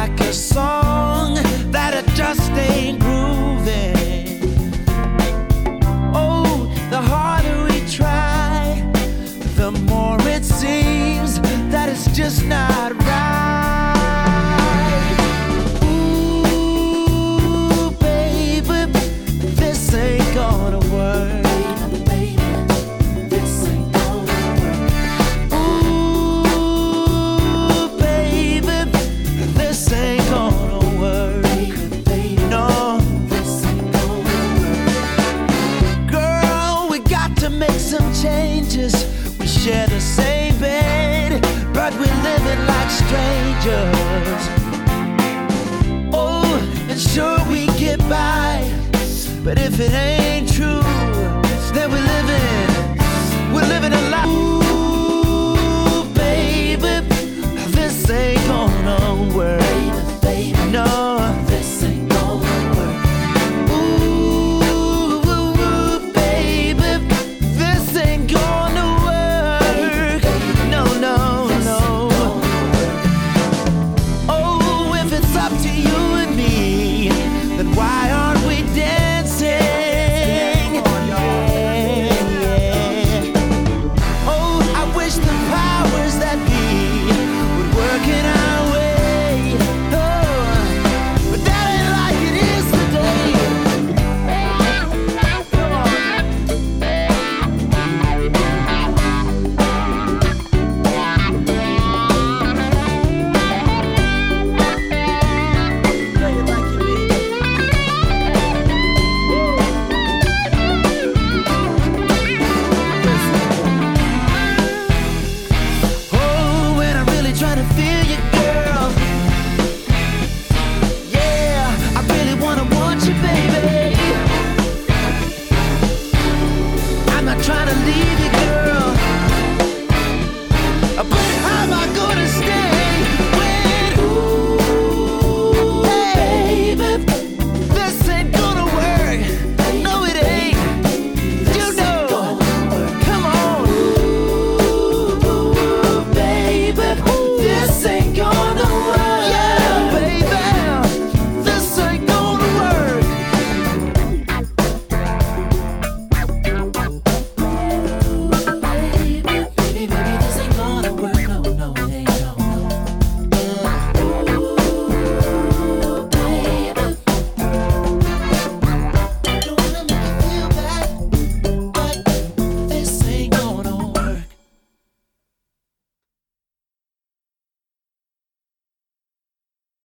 like a song that it just ain't grooving. Oh, the harder we try, the more it seems that it's just not right. Ooh, baby, this ain't gonna work. We share the same bed, but we're living like strangers. Oh, and sure we get by, but if it ain't true, then we're living a lie. Ooh, baby, this ain't gonna work.